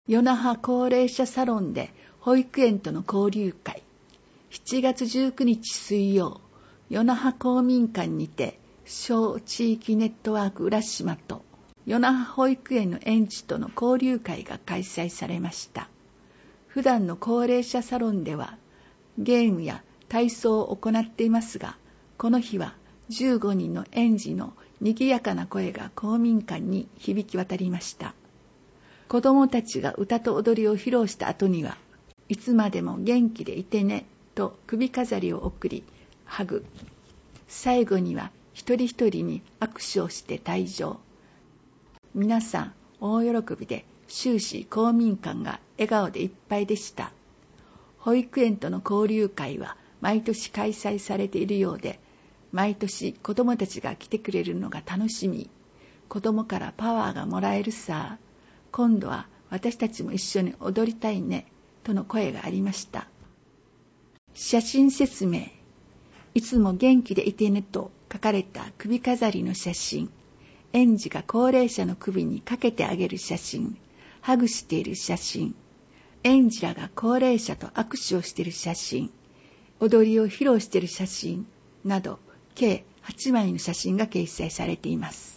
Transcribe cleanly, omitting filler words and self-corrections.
与那覇高齢者サロンで保育園との交流会。7月19日水曜、与那覇公民館にて小地域ネットワーク浦島と与那覇保育園の園児との交流会が開催されました。普段の高齢者サロンではゲームや体操を行っていますが、この日は15人の園児の賑やかな声が公民館に響き渡りました。子どもたちが歌と踊りを披露した後には、いつまでも元気でいてねと首飾りを贈り、ハグ。最後には一人一人に握手をして退場。皆さん大喜びで終始公民館が笑顔でいっぱいでした。保育園との交流会は毎年開催されているようで、毎年子どもたちが来てくれるのが楽しみ。子どもからパワーがもらえるさ。今度は私たちも一緒に踊りたいね、との声がありました。写真説明。いつも元気でいてねと書かれた首飾りの写真。園児が高齢者の首にかけてあげる写真。ハグしている写真。園児らが高齢者と握手をしている写真。踊りを披露している写真など、計8枚の写真が掲載されています。